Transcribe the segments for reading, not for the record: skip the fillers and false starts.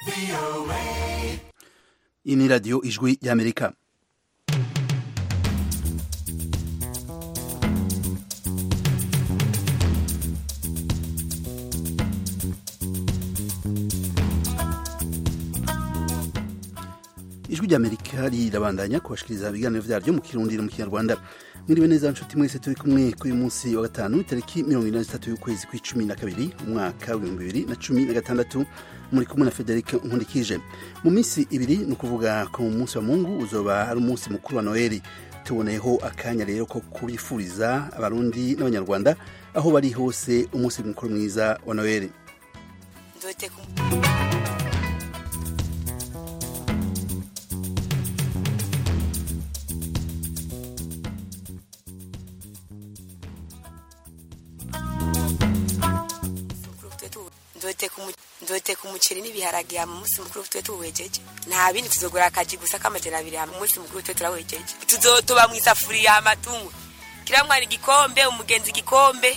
Iyi ni radiyo ijwi y'Amerika. Ijwi ry'Amerika rirabandanya kubashikiriza ibiganiro vyaryo mu Kirundi no mu Kinyarwanda. Mwiriwe neza nshuti mwese turi kumwe kuri munsi wa gatanu itariki 23 y'ukwezi kwa12 umwaka wa 2016 muri kumwe na Federico Nkundikije. Mu minsi ibiri no kuvuga ko mu munsi wa Mungu uzoba ari umunsi mukuru wa Noeli. Tuboneyeho akanya rero ko kubifuriza abarundi n'abanyarwanda aho bari hose umunsi mukuru mwiza wa Noeli. Ndote kumuceri n'ibiharage ya munsi mukuru twe tuwejeje nta bindi tuzogura akaji gusa kamajana 2 ya munsi mukuru twe turawejeje tuzotoba mu isafuriya amatungo kiramwa igikombe umugenzi igikombe.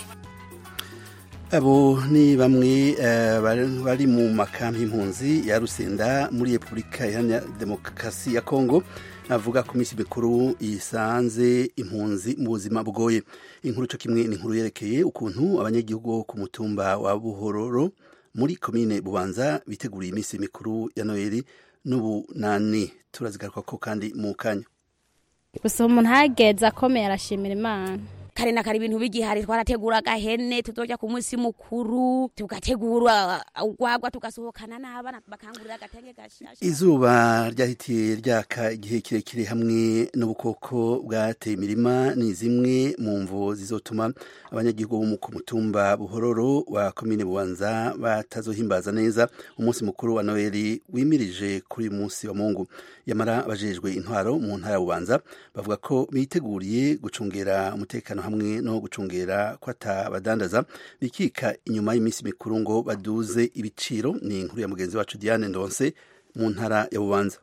Abo ni bamwe bari mu makambi y'impunzi ya Rusenda muri Republika Iharanira Demokarasi ya Kongo avuga ku minsi mikuru isanze impunzi mu buzima bugoye. Inkuru cyo kimwe ni inkuru yerekeye ukuntu abanyagihugu ku mutumba wa Buhororo muri komine Bubanza biteguriye iminsi mikuru ya Noeli n'ubunani. Turazigaruka ko kandi mu kanya. Gusa umuntu hageza akomeye arashimira Imana. Kare na kare ibintu bigihari twarategura gahene tuzoja ku munsi mukuru tugategura ugwagwa tugasohokana n'abana bakangurira agatenge gashasha. Izuba ryahitiye ryaka igihe kirekire hamwe n'ubukoko bwateye imirima ni zimwe mu mvo zizotuma abanyagihugu bo ku mutumba Buhororo wa komine Bubanza batazohimbaza neza umunsi mukuru wa Noeli wimirije kuri munsi wa Mungu. Yamara abajejwe intwaro mu ntara ya Bubanza bavuga ko biteguriye gucungera umutekano hamwe no gucungera kwata badandaza bikika inyuma y'iminsi mikuru ngo baduze ibiciro. Ni inkuru ya mugenzi wacu Diane Ndonse mu ntara ya Bubanza.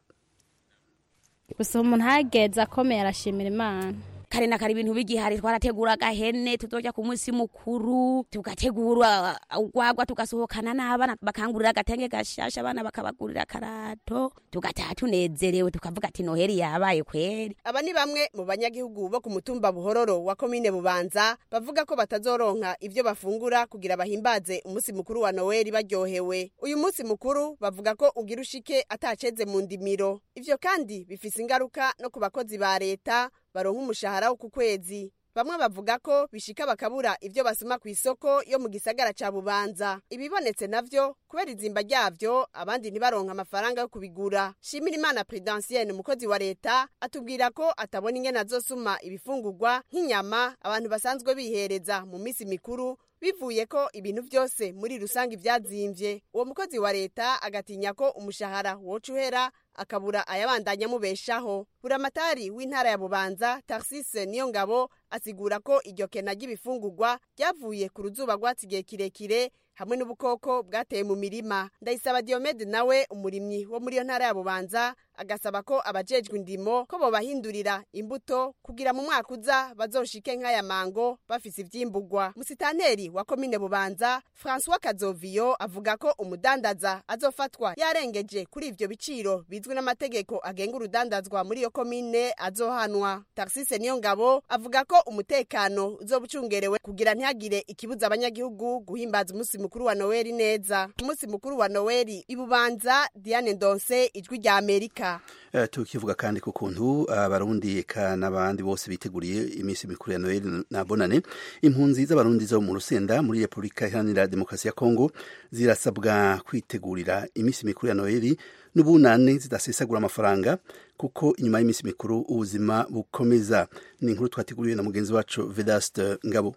Gusa umuntu hageza akomeye arashimira Imana. Kare na kare ibintu bigihari twarategura gahene tuzoja ku munsi mukuru tugategura ugwagwa tugasohokana n'abana bakangurira agatenge gashasha abana bakabagurira karato tugataha tunezerewe tukavuga ati Noheli yabaye kweri. Aba ni bamwe mu banyagihugu bo ku mutumba Buhororo wa komine Bubanza bavuga ko batazoronka ivyo bafungura kugira bahimbaze umunsi mukuru wa Noeli baryohewe. Uyu munsi mukuru bavuga ko ugira ushike ataceze mu ndimiro. Ivyo kandi bifise ingaruka no ku bakozi ba leta baronka umushahara wo ku kwezi. Bamwe bavuga ko bishika bakabura ivyo basuma ku isoko yo mu gisagara ca Bubanza. Ibibonetse navyo kubera izimba ryavyo abandi ntibaronka amafaranga yo kubigura. Shimirimana Prudentienne umukozi wa leta atubwira ko atabona ingene azosuma ibifungurwa nk'inyama abantu basanzwe bihereza mu misi mikuru bivuye ko ibintu byose muri rusangi vyazimvye. Uwo mukozi wa leta agatinya ko umushahara woca uhera akabura ayabandanya mubeshaho. Buramatari w'intara ya Bubanza Tarsise Niyongabo asigura ko iryo kena ry'ibifungurwa ryavuye ku ruzuba rwatsigiye kirekire hamwe n'ubukoko bwateye mu mirima. Ndayisaba Diomede nawe umurimyi wo muri yo ntara ya Bubanza agasaba ko abajejwe indimo ko bobahindurira imbuto kugira mu mwaka uza bazoshike nk'aya mango bafise ivyimburwa. Musitanteri wa komine Bubanza François Kazovio avuga ko umudandaza azofatwa yarengeje kuri ivyo biciro bizwi n'amategeko agenga urudandazwa muri yo komine azohanwa. Tarsise Niyongabo avuga ko umutekano uzobucungerewe kugira ntihagire ikibuza abanyagihugu guhimbaza umunsi mukuru wa Noeli neza. Umunsi mukuru wa Noeli Ibubanza, Diane Ndonse, Ijwi rya Amerika. Tukivuga kandi ku kuntu abarundi eka n'abandi bose biteguriye iminsi mikuru ya Noeli na Bonane, impunzi z'abarundi zo mu Rusenda muri Republika Iharanira Demokarasi ya Kongo zirasabwa kwitegurira iminsi mikuru ya Noeli n'ubunane zidasesagura amafaranga kuko inyuma y'iminsi mikuru ubuzima bukomeza. Ni inkuru twateguriye na mugenzi wacu Vedaste Ngabo.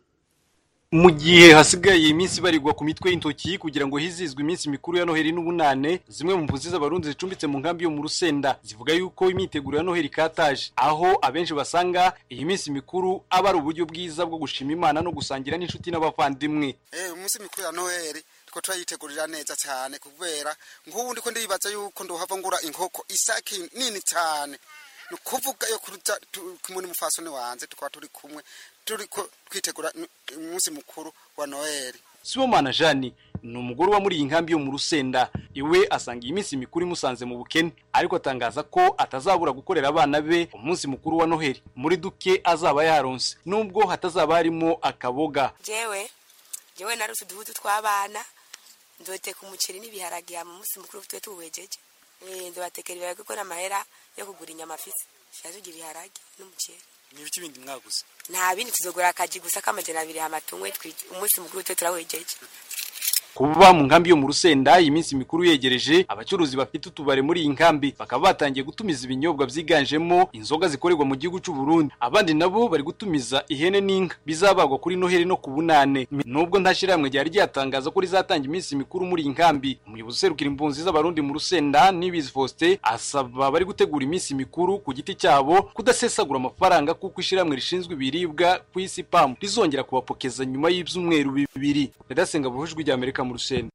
Mu gihe hasigaye iminsi barirwa ku mitwe y'intoki kugira ngo hizizwe iminsi mikuru ya Noheli n'ubunane, zimwe mu mpunzi z'abarundi zicumbitse mu nkambi yo mu Rusenda zivuga yuko imyiteguro ya Noheli kataje, aho abenshi basanga iyi minsi mikuru aba ari uburyo bwiza bwo gushima Imana no gusangira n'inshuti n'abavandimwe. Umunsi mikuru ya Noheli ko turayitegurira neza cyane kubera nk'ubu ndiko ndibaza yuko ndohava ngura inkoko isaki nini cyane nukuvuga yo kuruta kumuni mufasone wanze tukaba turi kumwe turiko kwitegura umunsi mukuru wa Noheli. Sibomana Jani ni umugore wa muri iyi nkambi yo mu Rusenda. Iwe asanga iyi minsi mikuru imusanze mu bukene, ariko atangaza ko atazabura gukorera abana be umunsi mukuru wa Noheli muri duke azaba yaronse, nubwo hatazaba harimo akaboga. Jewe narose uduhutu tw'abana, ndoteka umuceri n'ibiharage mu munsi mukuru twe tuwejeje. Ndobatekera ibirage ko n'amahera yo kugura inyama afise. Shazugira ibiharage n'umuceri. Ni ibiki bindi mwaguze? Nta bindi tuzogura akaji gusa kamajana 2 hamatungwe umunsi mukuru twe turawejeje. Kuba mu nkambi yo mu Rusenda iminsi mikuru yegereje, abacuruzi bafite utubare muri iyi nkambi bakaba batangiye gutumiza ibinyobwa byiganjemo inzoga zikorerwa mu gihugu cy'u Burundi. Abandi nabo bari gutumiza ihene n'inka bizabagwa kuri Noheli no ku Bunane. Nubwo ntashiramwe ryari ryatangaza ko rizatanga iminsi mikuru muri iyi nkambi, umuyobozi serukira impunzi z'abarundi mu Rusenda Nibizi Faustin asaba bari gutegura iminsi mikuru ku giti cyabo kudasesagura amafaranga, kuko ishiramwe rishinzwe ibiribwa ku isi PAM rizongera kubapokeza nyuma y'ibyumweru 2. Redasenga buhujwe rya Amerika mu Rusenda.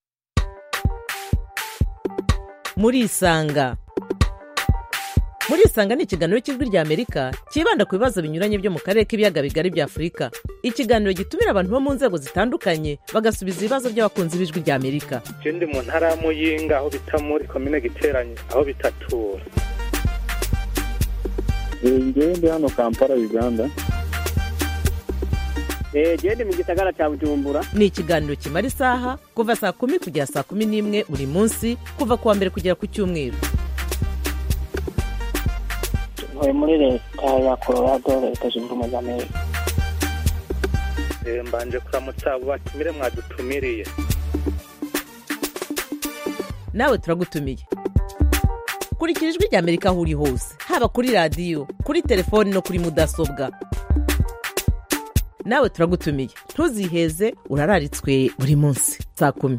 Muri Isanga ni ikiganiro cy'ijwi rya Amerika kibanda ku bibazo binyuranye byo mu karere k'ibiyaga bigari bya Afurika. Ikiganiro gitumira abantu bo mu nzego zitandukanye bagasubiza ibibazo by'abakunzi b'ijwi rya Amerika. Ndi mu ntara ya Muyinga aho bita muri commune Giteranye aho bitatura. Ndi hano Kampala Uganda. Jende mu gisagara cya Bujumbura. Ni ikiganiro kimara isaha kuva saa 10 kugera saa 11 buri munsi, kuva kuwa mbere kugera ku cyumweru. Ntuye muri leta ya Colorado, leta zunze ubumwe za Amerika. Mbanje kuramutsa abo batumire mwadutumiriye. Nawe turagutumiye. Kurikira ijwi rya Amerika aho uri hose, haba kuri radio, kuri telefone no kuri mudasobwa. Nawe turagutumiye, ntuziheze, urararitswe buri munsi saa 10.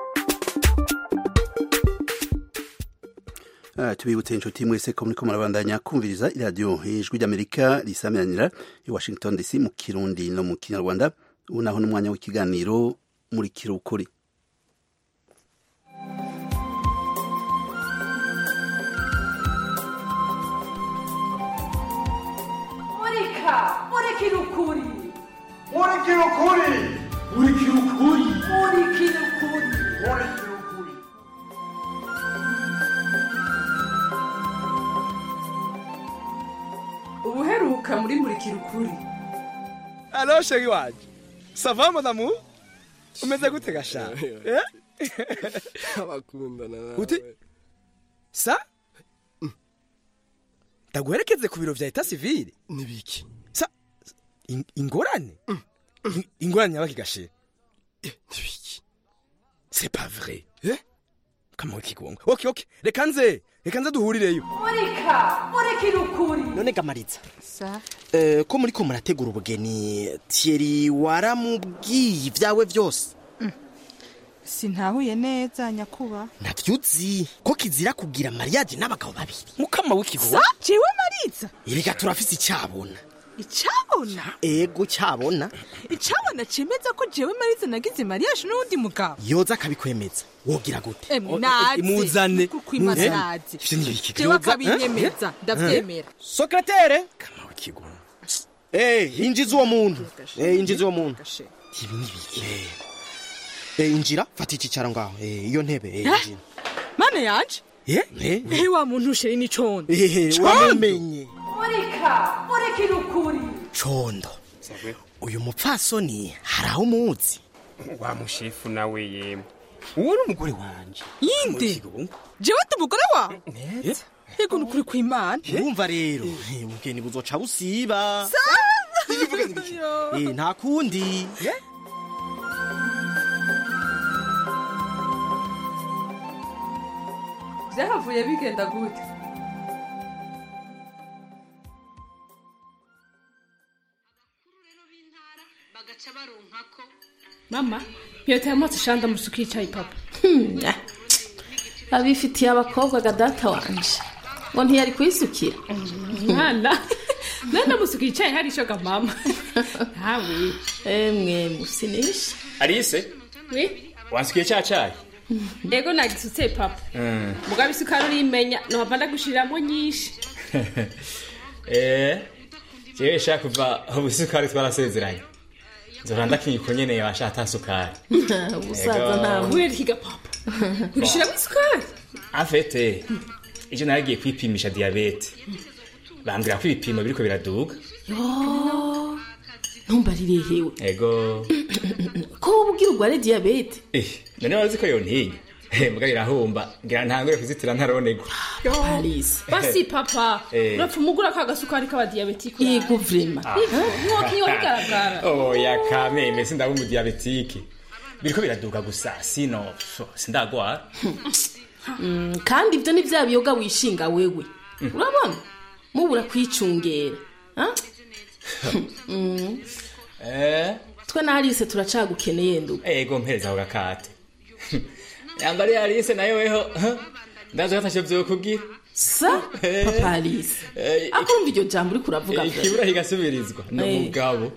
Tubibutse inshuti mwese ko muriko murabandanya kumviriza radio ijwi ry'Amerika risamiranira i Washington DC mu Kirundi no mu Kinyarwanda. Ubu naho n'umwanya w'ikiganiro muri kirukuri. Muri kirukuri. Ubuheruka muri kirukuri. Allo chéri waje. Ça va mon amour? Umeze gute gasha? Abakunda na. Uti? Sa? Ndaguherekeze ku biro vya Etat Civil. Nibiki? Sa ingorane? Ingorane yabaki gashe. Nibiki? C'est pas vrai. Kama kigongo. Okay. Reka nze duhurireyo. Muri kirukuri. None Gamariza. Sa? Ko muri ko murategura ubugeni, Thierry waramubwiye ibyawe byose. Sintahuye neza nyakuba. Navyuzi ko kizira kugira mariage n'abagabo babiri. Mukama w'ikigo. Sa? Jewe Mariza. Erega turafise icyabona. Icabona? Ego cyabona. Icabona cemeza ko jewe Mariza nagize mariage n'undi mugabo. Yoza akabikwemeza. Wogira gute? Imuzane. Kukwimanazi. Jewe akabinyemeza. Ndavyemera. Secrétaire. Kama w'ikigo. Injiza uwo muntu. Injiza uwo muntu. Ibi nibiki? Injira fata ikicara ngaho. Iyo ntebe injira. Mane yanje? Wa muntu usheri ni condo. Wamenye. Muri kirukuri. Condo. Uyu mupfasoni haraho umuzi. Wa mushefu nawe yemwe. Uwo ni umugore wanje. Yinde? Jewe tumugore wa? Neza. Ego nukuri kw'Imana. Urumva rero, ubugeni buzoca busiba. Nta kundi. Byahavuye bigenda gute? Mama, yote yamotse shanda musuki yicaye papa. Abifitiye abakobwa gadata wanje. Ngo ntiyari kwisukira. Mwana. Nanda musuki yicaye hari shoga mama. Hawe. Emwe musinisha. Alice? Oui. Wansikiye cyacaye? Ego nagisutse papa. Mugabe isukari rimenya no hapanda gushiramo nyinshi. Jewe shaka kuva ubusukari twarasezeranye. Zoranda kinyiko nyene yashata sukari. Usaza nta kweli kiga papa. Urishira isukari. Afete. Ije naragiye kwipimisha diabete. Bambwira ko ibipimo biriko biraduga. Yo. Ntumbarire hewe. Ego. Ko ubwira ugware diabete. None wazi ko yontinya. Mbwa irahomba ngira ntangure kuzitira ntaronegwa. Paris. Basi papa. Urapfumugura ka gasukari ka diabetike. Yego vrema. Nwokiyo bigaragara. Oh yakame mese ndabu mu diabetike. Biriko biraduga gusa sino sindagwara. Kandi ibyo ni bya biyoga wishinga wewe. Urabona? Mubura kwicungera. Ha? Twe na Alice turacagukeneye nduga. Ego mpereza ho gakate. Yambari Alice nayo weho. Ndazo yatashe byo kugira. Sa Papa Alice. Akumva iryo jambo uri kuravuga byo. Kibura higasubirizwa no mugabo.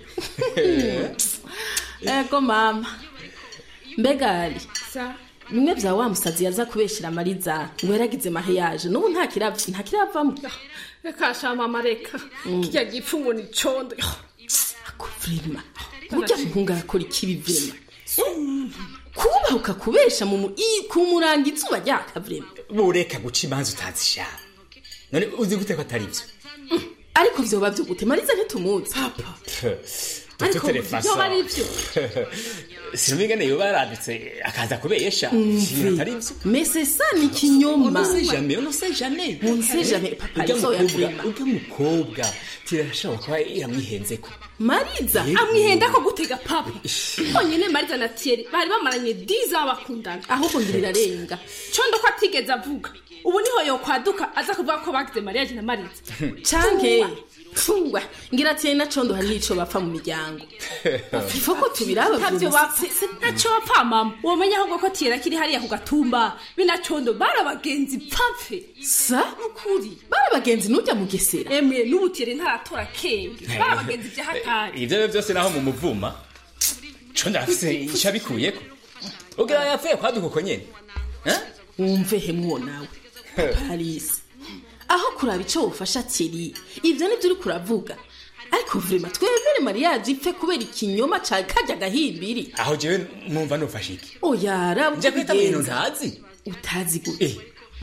Ego mama. Mbega Ali. Sa bimwe bya wa musazi yaza kubeshira Mariza ngo yaragize mariage n'ubu nta kiravamo. Reka shama mareka. Kijya gipfungo ni condo. Akuvrima. Burya mpunga yakora ikibi vrema. Kuba ukakubesha mu kumuranga izuba ryakavrema. Bureka guca imanzi utazisha. None uzi gute ko atari byo? Ariko vyo bavyo gute Mariza ntitumuzi. Papa. Ariko vyo bari byo. Sinumigane yo baradutse akaza kubesha. Atari byo. Mais c'est ça ni kinyoma. On ne sait jamais. Papa Alice yavrema. Uga mukobwa tirashobora kuba yamwihenzeko. Mariza amwihenda ko gutega papa. Onyene Mariza na Thierry bari bamaranye 10 abakundana. Aho ngirira renga. Condo ko atigeze avuga. Ubu niho yo kwaduka aza kuvuga ko bagize mariage na Mariza. Canke fungwa ngira Thierry na Condo hari ico bapfa mu miryango. Ifo ko tubiraba byo bapfa. Naco bapfa mama. Womenya ahubwo ko Thierry akiri hariya ku gatumba. Bina Condo barabagenzi pfapfe. Sa ukuri. Barabagenzi nujya mu Gesera. Emwe n'ubu Thierry ntaratora kenge. Barabagenzi bya hatari. Ivyo byose naho mu muvuma. Condo afise ishabikuyeko. Ugira yapfuye kwaduka uko nyene. Umve hemwo nawe. Paris. Aho kuraba ico ufasha Thierry. Ivyo ni byo uri kuravuga. Ariko vrema twebere mariage ipfe kubera ikinyoma ca kajya gahimbiri. Aho jewe numva nufasha iki? Oya rabu. Nje kwita ibintu ntazi. Utazi gute?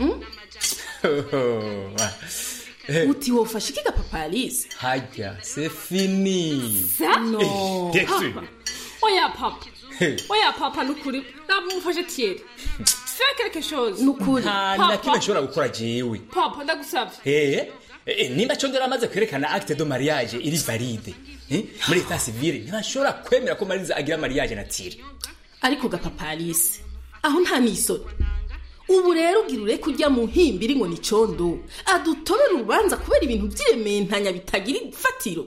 Uti wofasha iki ga Papa Alice? Hajya, c'est fini. No. Oya papa. Oya papa nukuri. Ndamufashe Thierry. Fais quelque chose. Nukuri. Nta kimwe nshobora gukora jewe. Papa ndagusavye. Nimba Condo amaze kwerekana acte de mariage iri valide. Muri état civil ntashobora kwemera ko Mariza agira mariage na Thierry. Ariko ga Papa Alice. Aho nta nisoni. Ubu rero ugirure kujya mu himbiri ngo ni Condo. Adutobera urubanza kubera ibintu by'irementanya bitagira ifatiro.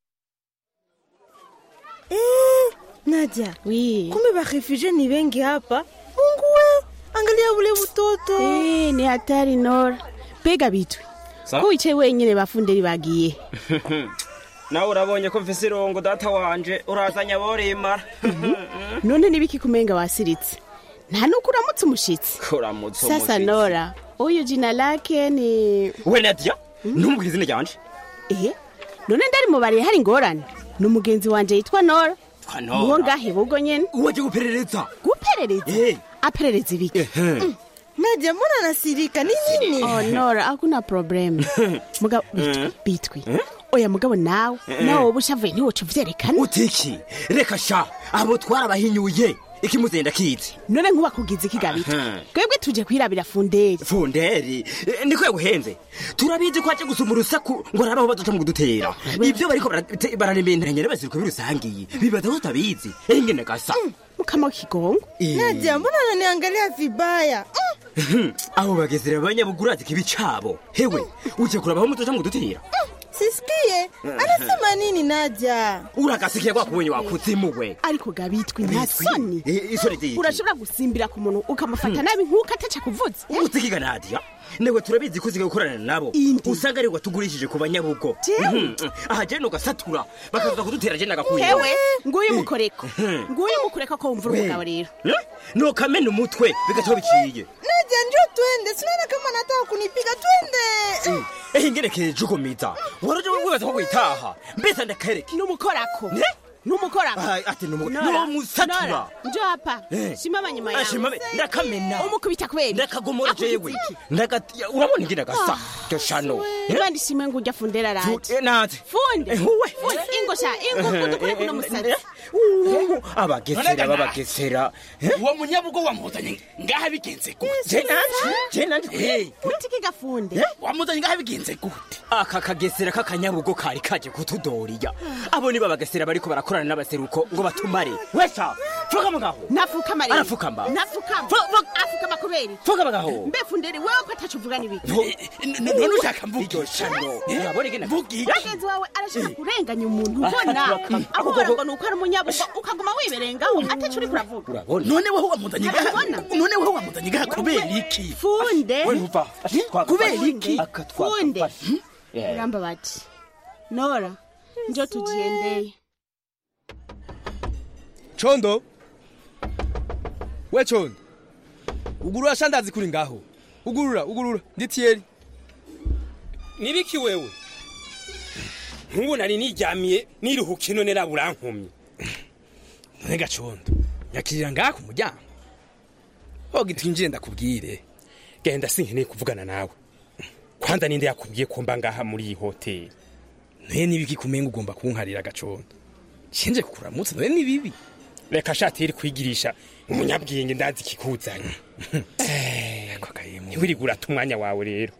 Nadia. Oui. Kumbe ba refugee ni wengi hapa. Mungu we, angalia ule utoto. Ni hatari Nora. Pega bitu. Kuiche wenyine bafunderi bagiye. Nawe urabonye ko mfise irongo data wanje urazanya borimara. None nibiki kumenga wasiritse. Nta nukuramutse umushitsi. Kuramutse umushitsi. Sasa Nora, uyu jina lake ni we Nadia. Ntumbwire izina ryanje. None ndari mu bari hari ngorane. Numugenzi wanje yitwa Nora. Nuwo ngahe bugo nyene. Uwaje guperereza. Guperereza? Aperereza ibiki? Nadia mbona nasirika nini? Oh Nora, hakuna problem. Mugabo bitwi. Oya mugabo nawe ubushavuye ntiwoca uvyerekana. Utiki. Reka sha abo twarabahinyuye. Ikimuzenda kiti. None nkuba kugize ikigabito. Kwebwe tuje kwirabira funderi. Funderi? Ndiko yaguhenze. Turabizi ko aje gusuma urusaku ngo arabaho baduca mu kudutera. Ibyo bariko bararementeranya n'abasiriko birusangiye. Bibaza ko tabizi. Engene gasa. Mukama kigongo. Nadia mbona ananiangalia vibaya? Aho bagezera abanyabugurazi kibicabo. Hewe uje kurabaho muduca mu kudutera. Sisikie, anasema nini Nadia? Urakasikia kwa kuwenye wakuzimuwe. Ariko gabitwi ntasoni. Isore diki. Urashobora gusimbira ku muntu ukamufata nabi nkuko ataca kuvuza. Utikiga Nadia. Newe turabizi kuziga gukorana nabo. Usanga ari watugurishije ku banyabugo. Aha je no gasatura bakaza kudutera je nagakuye. Hewe nguyu mukoreko. Nguyu mukoreko ko umvura umugabo rero. No kamena umutwe bigacho biciye. Nadia njoo twende, sinaona kama nataka kunipiga twende. Ingene keje ukomita. Waraje wibaza ko kwitaha. Mbese ndakereke. Numukorako. numukora ati no musatura njo hapa shima banyuma yawe shima ndakamena umukubita kweli ndakagomora jewe urabona ngira gasa cyo shano bandi shima ngo ujya fundera rati nati funde ingosha ingo kuri kuno musatsi abagesera uwo munyabugo wamuzanye ngaha bigenze gute je utiki gafunde wamuzanye ngaha bigenze gute aka kagesera kakanyabugo kari kaje kutudoriya abo ni babagesera bariko barakorana n'abaseruko ngo batumare wesha fuka mugaho nafuka mari arafukamba afukama kuberi fuka mugaho mbe fundere wewe ko atacuvuga nibiki none ushaka mvuga shano urabona gena yagenzi wawe arashaka kurenganya umuntu ubona ahora ngo nuko ari umunyabugo ukaguma wiberengaho atacu uri kuravuga urabona none wewe wamuzanye ngaha kubera iki funde kubera iki funde ramba bati Nora njo tujiendeye Chondo we Chondo ugurura shandazi kuri ngaho ugurura nditieri nibiki wewe nkubu nari niryamiye niruhuka none raburankomye Nega Chondo yakirira ngaho ku muryango hogi twinjiye ndakubwire genda sinkeneye kuvugana nawe kwanda ninde yakubwiye ko mba ngaha muri iyi hoteli none nibiki kumenga ugomba kunkarira Gacondo cinje kukuramutsa none nibibi reka shatiri kwigirisha umunyabwenge ndazi kikuzanye ntiwirigura tumwanya wawe rero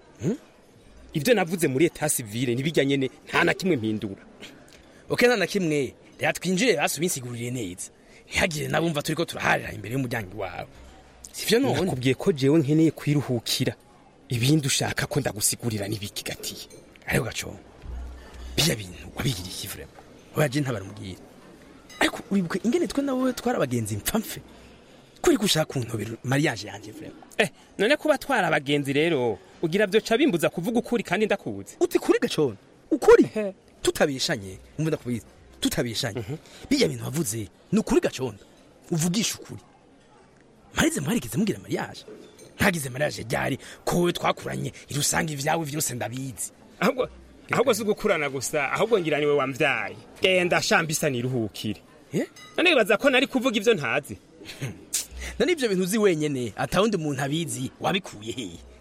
ibyo navuze muri eta civile nibijya nyene nta na kimwe mpindura nta na kimwe rero twinjire basubisigurire neza ntihagire nabumva turiko turaharira imbere y'umuryango wawe sivyo none nakubwiye ko jewe nkeneye kwiruhukira ibindi ushaka ko ndagusigurira nibiki gatiye ariko Gacondo biya bintu wabigiriye ikivure waje ntabarumubwira ariko uribuke ingene twe nawe twarabagenzi mpfamfe kuri gushaka kuntobera mariage yanje vraiment none kuba twara abagenzi rero ugira byo ca bimbuza kuvuga ukuri kandi ndakubuze uti kuri Gacondo ukuri tutabishanye umva ndakubiza tutabishanye biya bintu wavuze ni ukuri Gacondo uvugisha ukuri marize mwarigeze mugira mariage ntagize mariage ryari kowe twakuranye irusanga ivyawe vyose ndabizi ahubwo si gukurana gusa ahubwo ngira niwe wamvyaye genda shambisa niruhukire none bibaza ko nari kuvuga ivyo ntazi none ivyo bintu uzi wenyene atawundi umuntu abizi wabikuye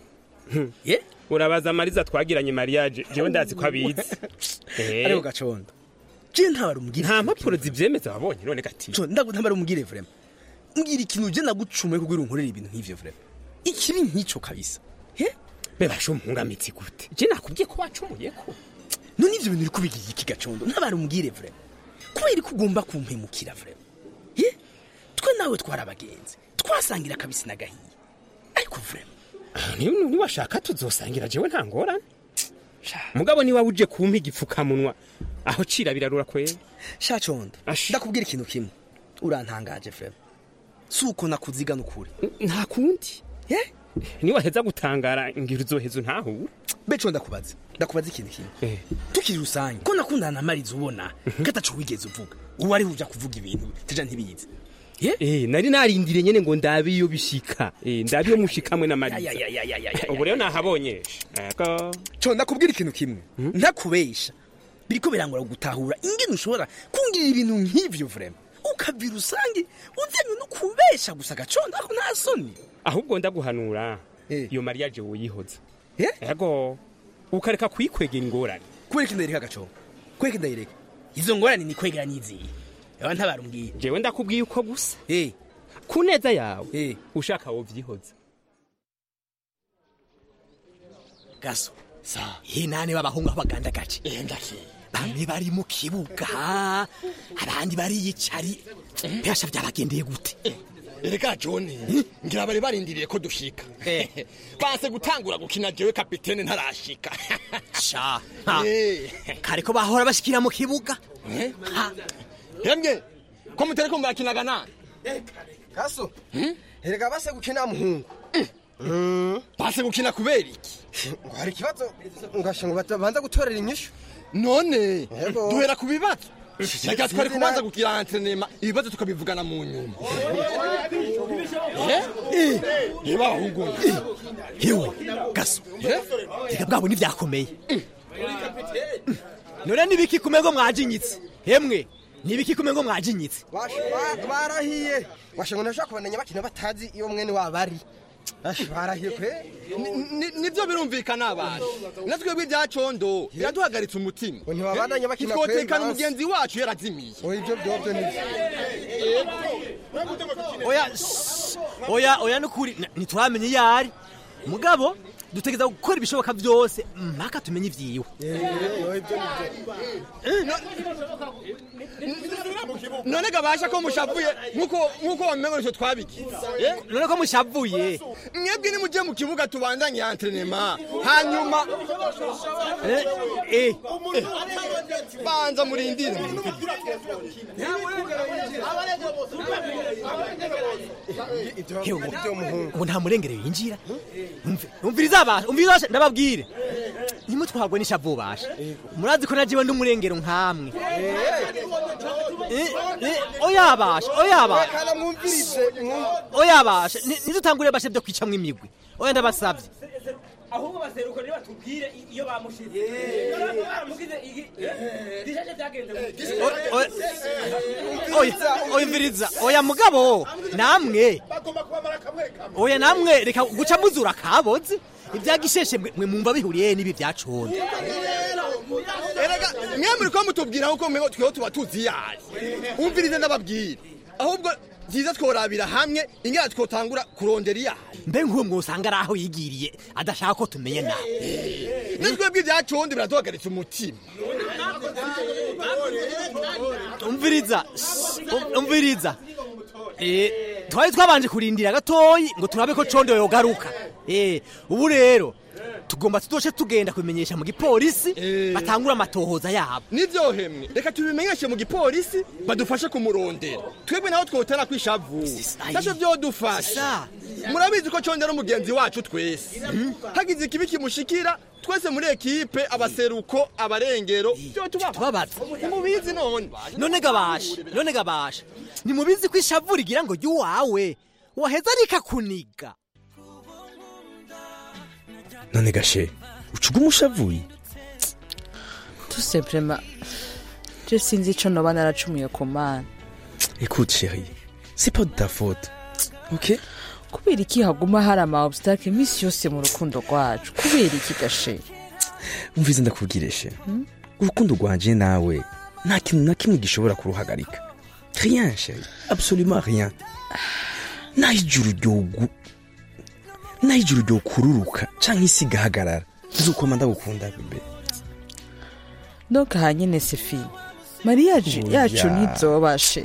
hehe urabaza mariza twagiranye mariage jewe ndazi ko abizi ariko Gacondo je ntabarumugire nta mpapuro zivyemeza wabonye none gati ntabarumugire vraiment ngira ikintu je nagucume kugira unkorera ibintu nk'ivyo vraiment ikibi nk'ico kabisa bebasho mungamitsi gute je nakubwiye ko wacumuye ko none ivyo bintu rikubigiye iki Gacondo ntabarumugire vraiment kubera kugomba kumpemukira vraiment twe nawe twarabagenzi twasangira kabisa nagahiye ariko vraiment ni washaka tuzosangira jewe nta ngorane mugabo ni wawuje kumpa igipfukamunwa aho cira birarura kwera Gacondo ndakubwira ikintu kimwe urantangaje vraiment suko nakuziga nukuri nta kundi ni waheza gutangara ngira uzoheza ntahura beco ndakubaza ikintu kimwe tukiri rusange ko nakundana na Mariza ubona katacu wigeze uvuga uwo ari uja kuvuga ibintu teja ntibiyize nari narindire nyene ngo ndabiyo bishika ndabiyo mushikamwe na Mariza ubu rero nahabonye co ndakubwira ikintu kimwe ntakubesha biriko birangora gutahura ingene ushobora kungirira ibintu nk'ivyo vraiment ukavira usange uzanye no kubesha gusa Gacondo ako nta soni ahubwo ndaguhanura iyo mariage woyihoza yego ukareka kuyikwegera ingorane kwereka ndareka Gacondo kwereka ndareka izo ngorane ni kwegera niziye aba ntabarumbwiye jewe ndakubwiye uko gusa kuneza yawe ushaka wo vyihoza Gaso hinane babahungu abaganda gace bamwe bari mu kibuga abandi bari yicari byasha byabagendeye gute Erega John ngira bari barindiriye ko dushika base gutangura gukina jewe kapitene ntarashika sha kare ko bahora bashikira mu kibuga yemwe ko mutere ko mwakinaga nani Gaso erega base gukina muhungu base gukina kubera iki ngo hari kibazo ngasha ngo batanza gutorera inyishu none duhera ku bibazo reka twari kubanza kugira entrenema ibibazo tukabivugana mu nyuma niba ahungu yewe Gaso reka bwabo nivyakomeye none nibiki kumego mwajinyitse hemwe nibiki kume ngo mwajinyitse barahiye washango ndashaka kubandanya bakina batazi iyo mwene wabari barahiye kwe nivyo birumvikana abantu natwe bw'ibyacondo biraduhagaritse umutima ntibabandanya bakina kwe twotekana umugenzi wacu yarazimiye ivyo byovyo ni oya nukuri ntitwamenye yari mugabo dutegeza gukora ibishoboka byose mpaka tumenye ivyiwe none gabasha ko mushavuye nkuko wamengo nicyo twabiki none ko mushavuye mwebwe nimujye mu kibuga tubandanye entraînement hanyuma banza murindire ngo nta murengere yinjira umviriza ndababwire nimwe twagwe n'ishavu basha murazi ko najiwe ndi umurengero nkamwe oyabasha nizutangure bashe byo kwicamwe imigwi oya ndabasabye ahubwo baseruko niba tubwire iyo bamushize oyumviriza oya mugabo namwe reka guca muzura kaboze ibyagisheshe mwe mumva bihuriye n'ibi byaconda erega mwemuri ko mutubwira uko mwe twiho tuba tuzi yayi umvirize ndababwira ahubwo byiza tworabira hamwe ingera twotangura kurondera iyayi mbe nk'uwo mwosanga ari aho yigiriye adashaka ko tumenye nawe natwebwe ibyacondi biraduhagaritse umutima umviriza twari twabanje kurindira gatoyi ngo turabe ko condo yogaruka ubu rero tugomba tudoshe tugenda kubimenyesha mu gipolisi batangura amatohoza yabo nivyo hemwe reka tubimenyeshe mu gipolisi badufashe kumurondera twebwe naho twotera kwishavu nasho byo dufasha murabizi ko condera umugenzi wacu twese hagize ikibi kimushikira twese muri ekipe abaseruko abarengero byo tubabaza mubizi none gabasha ni mubizi ko ishavu rigira ngo yuwawe waheza rikakuniga none gashe ucuga umushavuye tout simplement je sinzi ico noba naracumuye ku mana écoute chérie c'est pas de ta faute ok kubera iki haguma hari ama obstacle imisi yose mu rukundo rwacu kubera iki gashe umvize ndakubwireshe urukundo rwanje nawe nta kintu na kimwe gishobora kuruhagarika rien chérie absolument rien nayijuru ryo kururuka canke isi gahagarara nzukoma ndagukunda bebe donc hanyene sefi mariage yacu ntizobashe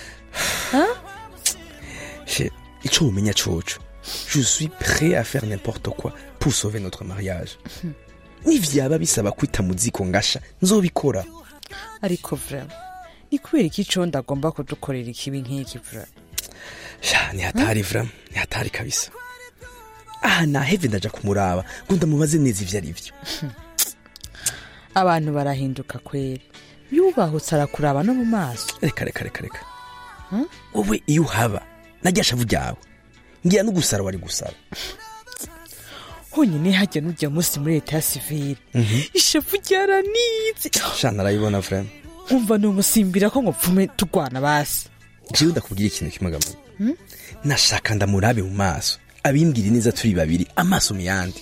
ico umenya coco je suis prêt à faire n'importe quoi pour sauver notre mariage nivyaba bisaba kwita muziko ngasha nzobikora ariko vraiment ni kubera iki condo agomba kudukorera ikibi nk'iki vraiment ni hatari kabisa naheve ndaja kumuraba ngo ndamubaze neza ivyo ari vyo abantu barahinduka kweri yubahutse arakuraba no mu maso reka wowe iyo uhaba najya shavu ryawe ngira no gusara wari gusara honyine hajya n'ujya munsi muri leta ya sivile ishavu ryaranitse narayibona frame umva numusimbira ko ngo pfume tugwana basi jewe ndakubwira ikintu kimagamo nashaka ndamurabe mu maso abimbwira neza turi babiri amaso mu yandi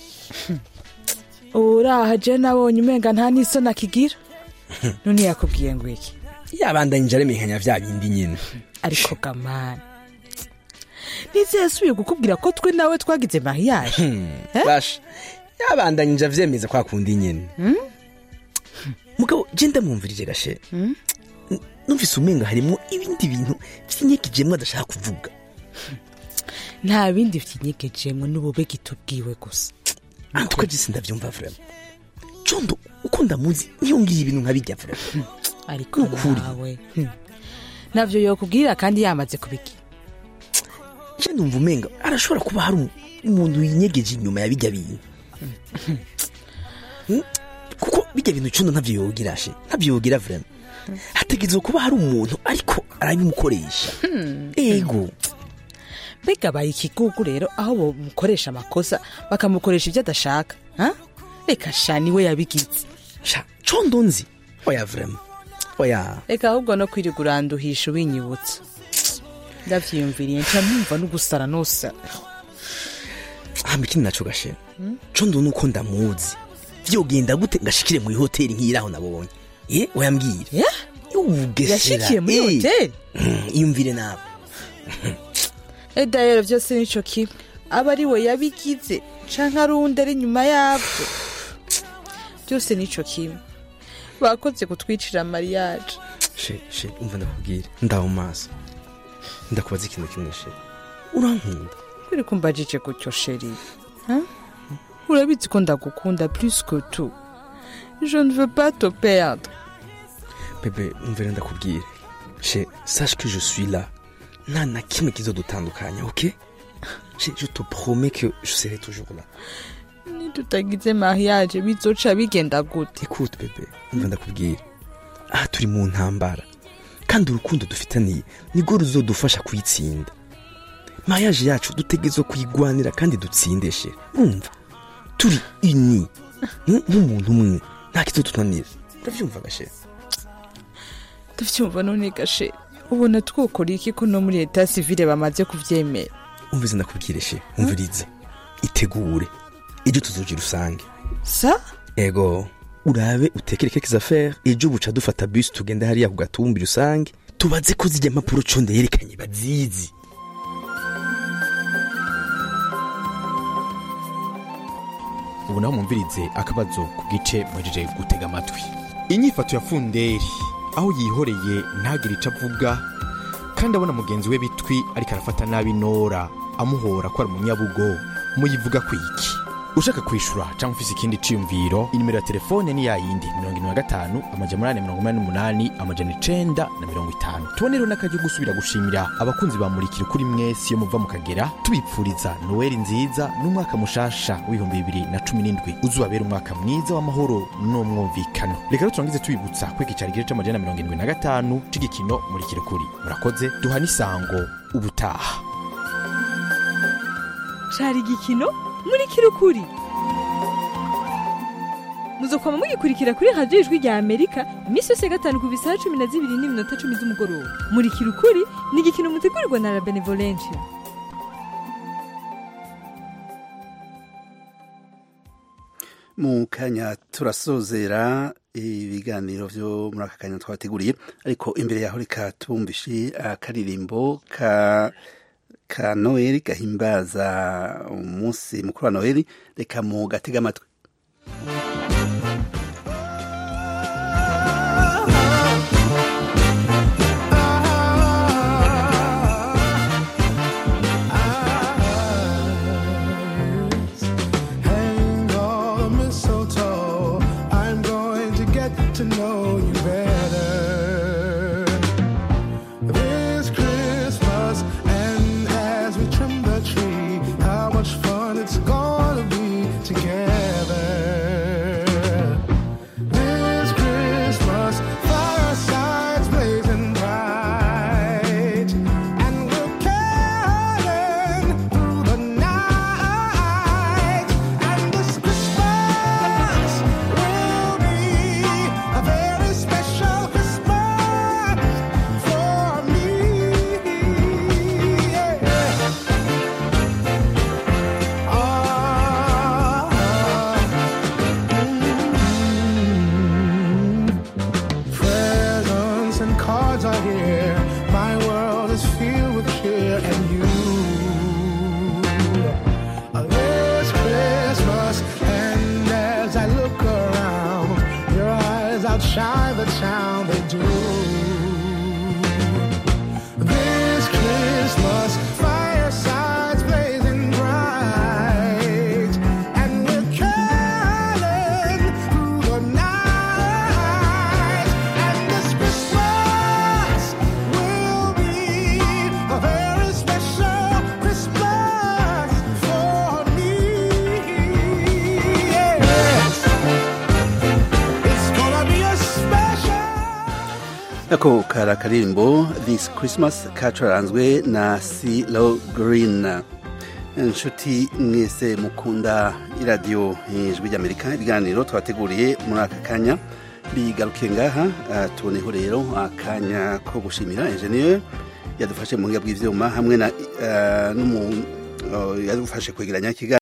uraha je nabonye umenga nta n'isoni akigira none yakubwiye ngo iki yabandanye njare minkanya vya bindi nyine ariko gamana nizasubiye gukubwira ko twe nawe twagize mariage bash yabandanye nja vyemeza kwa kundi nyine mugabo je ndamwumvirije gashe numvise umenga harimo ibindi bintu vy'inyekijemwe adashaka kuvuga nta bindi vy'inyekejemwe n'ubube gitubwiwe gusa antuka jisi ndavyumva vraiment condo uko ndamuzi niyo ngiye ibintu nkabijya vraiment ariko nawe navyo yokubwira kandi yamaze kubiki je ndumva umenga arashobora kuba hari umuntu yinyegeje inyuma ya bijya bintu kuko bijya bintu condo ntavyo yogira vraiment hategerezwa kuba hari umuntu ariko arabimukoresha ego mbega baye ikigugu rero aho bamukoresha amakosa bakamukoresha ibyo adashaka reka shani we yabigize condo nzi oya vraiment oya reka ahubwo no kwirigura uranduhisha winyibutsa ndavyiyumviriye nca numva no gusara nosa ikindi naco gashe co ndo nuko ndamuzi vyogenda gute ngashikire mu hoteli nk'iraho nabonye wayambwire yashikiye muri hoteli iyumvire nawe rero vyose nico kimwe aba ari we yabigize canke ari uwundi ari inyuma yavyo byose nico kimwe bakoze kutwicira mariage she umva ndakubwire ndaho maso ndakubaza ikintu kimwe she urankunda kwiri kumbajije gutyo sheri urabizi ko ndagukunda plus que tout je ne veux pas te perdre bébé umvira ndakubwire she sache que je suis là nta na kimwe kizodutandukanya ok je te promets que je serai toujours là nitutagize mariage bizoca bigenda gute écoute bébé umva ndakubwire aha turi mu ntambara kandi urukundo dufitaniye nirwo ruzodufasha kuyitsinda mariage yacu dutegerezwa kuyigwanira kandi dutsindeshe umva turi uni nk'umuntu umwe nta kizotunanira uravyumva gashe ndavyumva none gashe ubona twokora iki ko no muri leta civile bamaze kuvyemera umvize ndakubwire she umvirize itegure ejo tuzogira usange sa ego urabe utekere quelques affaires ejo buca dufata bus tugenda hariya ku gatumbi usange tubaze ko zijya mapuro conde yerekanye bazizi ubu naho mumvirize akabazo ku gice mwejeje gutega amatwi inyifato ya Funderi aho yihoreye ntagire ico avuga kandi abona mugenzi we bitwi ariko arafata nabi Nora amuhora ko ari umunyabugo muyivuga kwiki ushaka kwishura cyangwa ufise ikindi ciyumviro inimero ya telefone ni yayindi 75 tubonero n'akaje gusubira gushimira abakunzi bamurikira kuri mwese yo muva mu Kagera tubipfuriza Noel nziza n'umwaka mushasha w'2017 uzubabera umwaka mwiza w'amahoro no mwumvikano reka turangize tubibutsa kwiki cyarigire c'75 c'igikino murikira kuri murakoze duhana isango ubutaha cari igikino murikira ukuri muzokwama mugikurikira kuri radio ijwi rya Amerika imisi yose gatanu ku bisaha 12:10 z'umugoroba murikira ukuri ni igikino mutegurirwa na La Benevolencia. mu kanya turasozera ibiganiro vyo muri aka kanya twateguriye ariko imbere yaho reka tubumvishe akaririmbo ka Noel gahimbaza umunsi mukuru wa Noel reka mu gatega amatwi Shine the town they do. This Christmas, firesides blazing bright, and we're caroling through the night. And this Christmas will be a very special Christmas for me. Yes. ako kara karirimbo This Christmas kacuranzwe na CeeLo Green. inshuti mwese mukunda iradiyo ijwi ry'Amerika ibiganiro twateguriye muri aka kanya rigaruke ngaha tuboneho rero akanya ko gushimira engineer yadufashe mu buhinga bw'ivyuma hamwe na yadufashe kwegeranya